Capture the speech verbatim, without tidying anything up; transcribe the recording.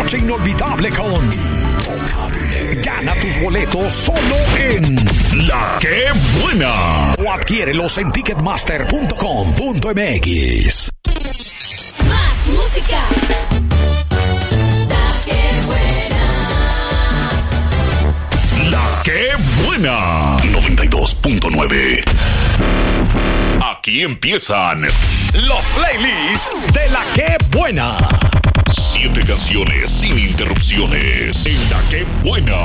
noche inolvidable con Intocable. Gana tus boletos solo en La Que Buena. O adquiérelos en ticketmaster punto com punto m x. Más música. La Que Buena. La Que Buena. noventa y dos punto nueve. Aquí empiezan los playlists de La Que Buena. Siete canciones sin interrupciones en La Que Buena.